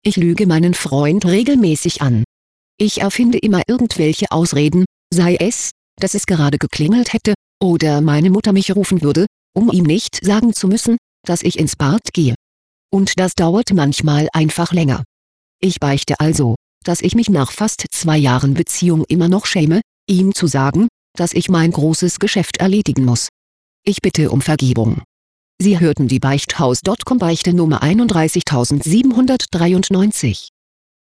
Ich lüge meinen Freund regelmäßig an. Ich erfinde immer irgendwelche Ausreden, sei es, dass es gerade geklingelt hätte, oder meine Mutter mich rufen würde, um ihm nicht sagen zu müssen, dass ich ins Bad gehe. Und das dauert manchmal einfach länger. Ich beichte also, dass ich mich nach fast 2 Jahren Beziehung immer noch schäme, ihm zu sagen, dass ich mein großes Geschäft erledigen muss. Ich bitte um Vergebung. Sie hörten die Beichthaus.com Beichte Nummer 31793.